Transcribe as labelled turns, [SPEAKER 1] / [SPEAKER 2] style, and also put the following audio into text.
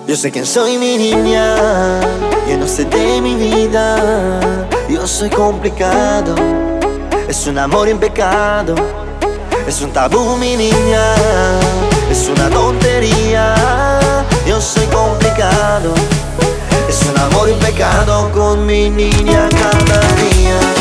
[SPEAKER 1] Yo sé quién soy, mi niña. Yo no sé de mi vida. Yo soy complicado. Es un amor en pecado. Es un tabú, mi niña. Es una tontería. Yo soy complicado. Es un amor en pecado con mi niña cada día.